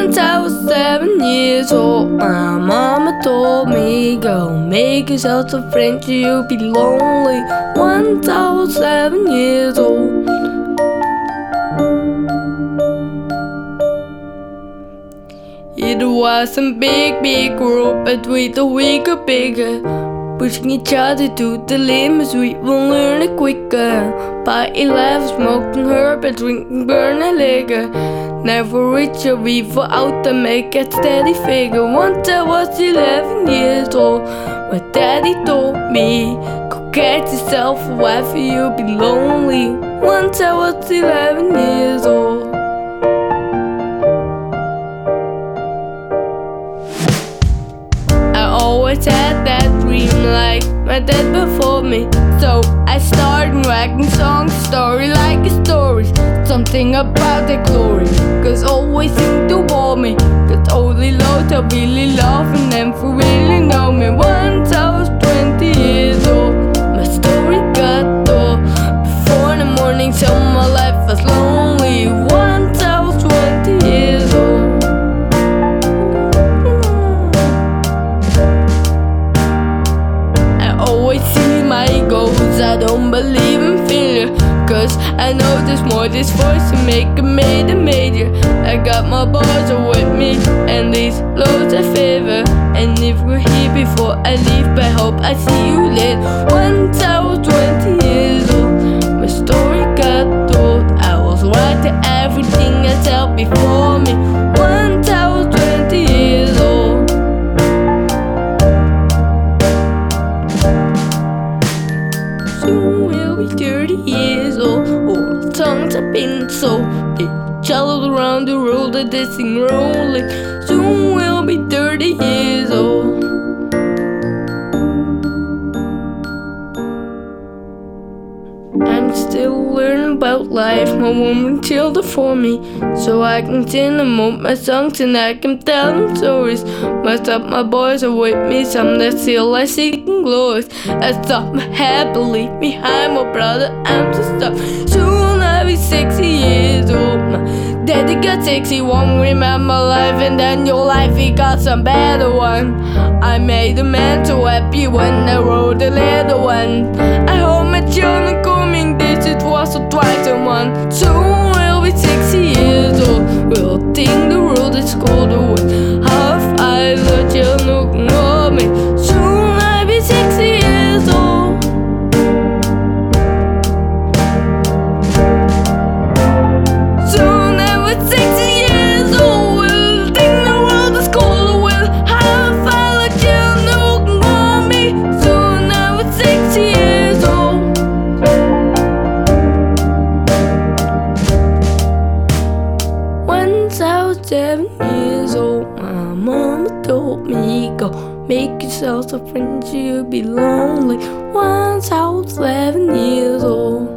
Once I was 7 years old, my mama told me, go make yourself a friend, you'll be lonely. Once I was 7 years old. It was a big world, but we thought we got bigger, pushing each other to the limits, we will learn it quicker. By 11, smoking herb and drinking burning liquor. Never reach a river out to make a steady figure. Once I was 11 years old, my daddy told me, go get yourself a wife or you'll be lonely. Once I was 11 years old. I always had that dream like my dad before me, so I started writing songs, story like a story. Something about the glory, cause always seemed to bore me. Cause only loads I really love and never really know me. Once I was 20 years old, my story got told. Before the morning, so my life was lonely. Once I was 20 years old. Always see my goals, I don't believe in failure, cause I know there's more, this voice to make a major. I got my boys with me, and these loads of favor. And if we're here before I leave, I hope I see you later. Once I was 20 years old, my story got told. I was right to everything I said before me. Once I was 20 years old. Soon we'll be 30 years old. All the songs have been sold. They traveled around the world and they sing rolling. Soon we'll be 30 years old. I'm still learning about life. My woman chilled for me, so I can sing them up my songs and I can tell them stories. Most of my boys are with me, some that still I seeking glories. I stop my head, believe me, I'm a brother, I'm just stuck. Soon I'll be 60 years old. My daddy got 61, remember life, and then your life he got some better one. I made a man so happy when I wrote a little one. I hope my children coming this, it was a twice a month. Soon we'll be 60 years old. We'll think the world is colder with half I let you look at me. Soon I'll be 60 years old. Soon I was 60 years old. We'll think the world is colder with half I let you look at me. Soon I was 60 years old. Once I was 7 years old, my mama told me, go make yourself a friend, you'll be lonely. Once I was 11 years old.